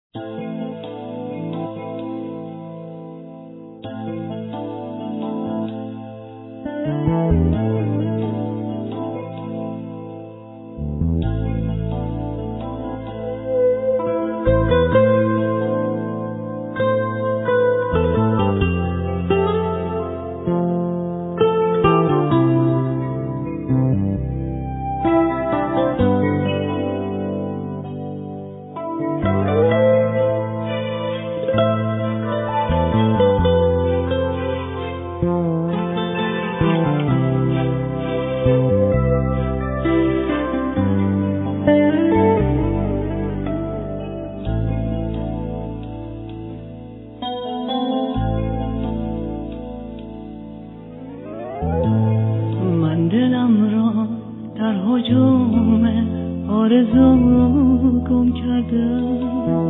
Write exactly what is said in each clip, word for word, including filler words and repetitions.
من دلم را در هجوم آرزو گم کردم،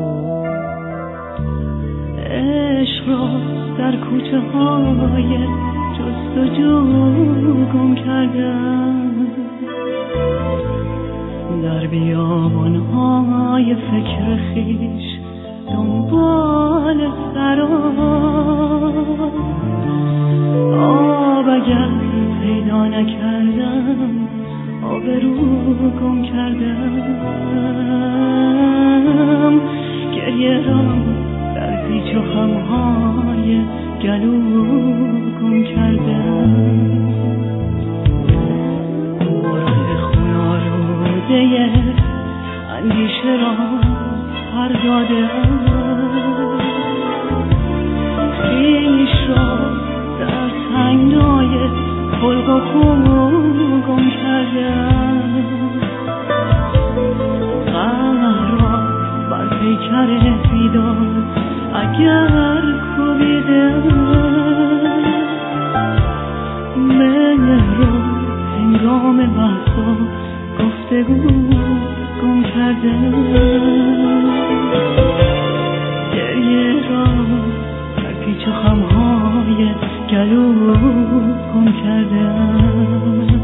عشق را در کوچه های جستجو گم کردم، در بیابان های فکر خیش دنبال سراب، آب اگر پیدا نکردم آبرو گم کردم، گریه را در پیچ و خمهای گلو گم کردم، مرغ خون آلوده اندیشه را پر دادم، خویش را در تنگنای خلق و خو گم کردم، قهر را بر پیکر بیدار اگر کوبیدم، مهر را هنگام بحث و گفتگو گم کردم، گریه را در پیچ و خمهای گلو گم کردم.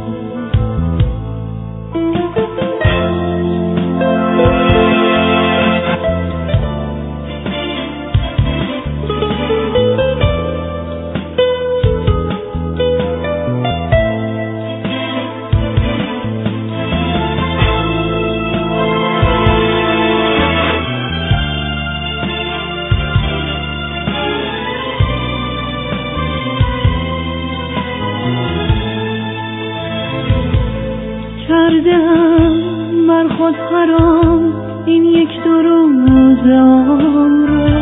کردم من خود حرام این یک دو روز عمر را،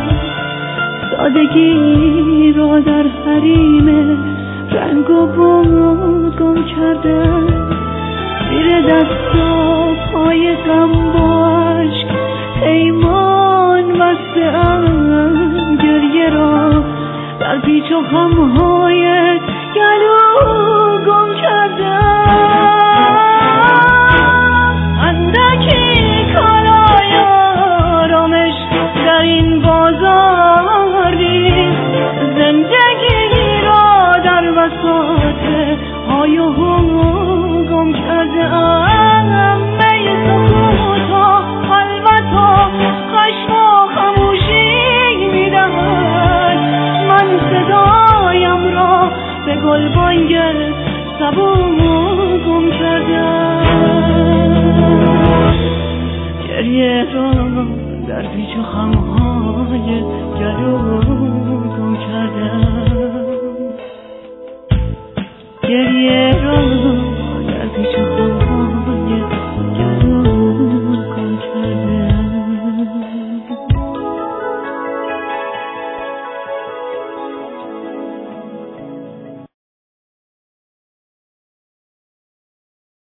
سادگی را در حریم رنگ و بو گم کردم، زیر دستا پای غم با عشق پیمان بسته‌ام، گریه را در پیچ و خمهای گلو گم کردم، اندکی کالای آرامش در این بازار نیست، زندگی را در وساط های و هو گم کردم، می سکوتا البتا خشم و خموشی میدهد، من صدایم را به گلبانگ سبو گم کردم، گریه را در پیچ و خمهای گلو گم کردم.